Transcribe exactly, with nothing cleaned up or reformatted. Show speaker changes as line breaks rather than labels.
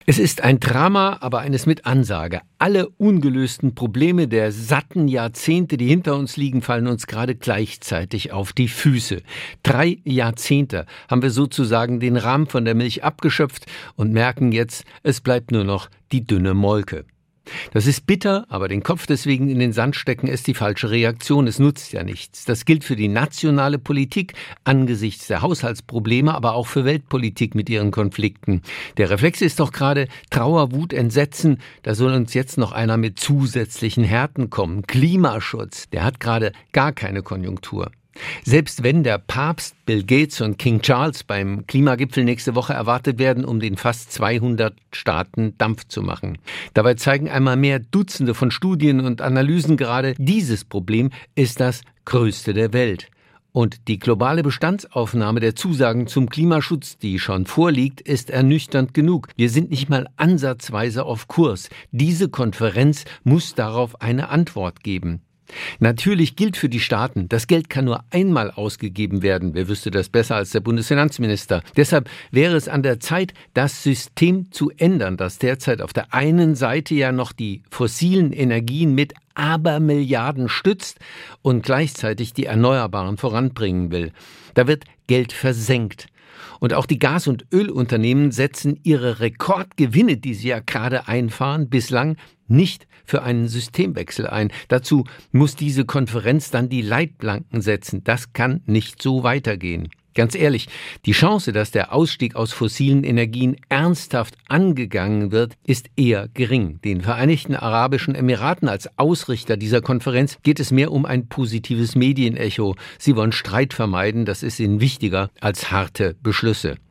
Es ist ein Drama, aber eines mit Ansage. Alle ungelösten Probleme der satten Jahrzehnte, die hinter uns liegen, fallen uns gerade gleichzeitig auf die Füße. Drei Jahrzehnte haben wir sozusagen den Rahmen von der Milch abgeschöpft und merken jetzt, es bleibt nur noch die dünne Molke. Das ist bitter, aber den Kopf deswegen in den Sand stecken ist die falsche Reaktion. Es nutzt ja nichts. Das gilt für die nationale Politik angesichts der Haushaltsprobleme, aber auch für Weltpolitik mit ihren Konflikten. Der Reflex ist doch gerade Trauer, Wut, Entsetzen. Da soll uns jetzt noch einer mit zusätzlichen Härten kommen. Klimaschutz, der hat gerade gar keine Konjunktur. Selbst wenn der Papst, Bill Gates und King Charles beim Klimagipfel nächste Woche erwartet werden, um den fast zweihundert Staaten Dampf zu machen. Dabei zeigen einmal mehr Dutzende von Studien und Analysen gerade, dieses Problem ist das größte der Welt. Und die globale Bestandsaufnahme der Zusagen zum Klimaschutz, die schon vorliegt, ist ernüchternd genug. Wir sind nicht mal ansatzweise auf Kurs. Diese Konferenz muss darauf eine Antwort geben. Natürlich gilt für die Staaten, das Geld kann nur einmal ausgegeben werden. Wer wüsste das besser als der Bundesfinanzminister? Deshalb wäre es an der Zeit, das System zu ändern, das derzeit auf der einen Seite ja noch die fossilen Energien mit Abermilliarden stützt und gleichzeitig die Erneuerbaren voranbringen will. Da wird Geld versenkt. Und auch die Gas- und Ölunternehmen setzen ihre Rekordgewinne, die sie ja gerade einfahren, bislang nicht für einen Systemwechsel ein. Dazu muss diese Konferenz dann die Leitplanken setzen. Das kann nicht so weitergehen. Ganz ehrlich, die Chance, dass der Ausstieg aus fossilen Energien ernsthaft angegangen wird, ist eher gering. Den Vereinigten Arabischen Emiraten als Ausrichter dieser Konferenz geht es mehr um ein positives Medienecho. Sie wollen Streit vermeiden, das ist ihnen wichtiger als harte Beschlüsse.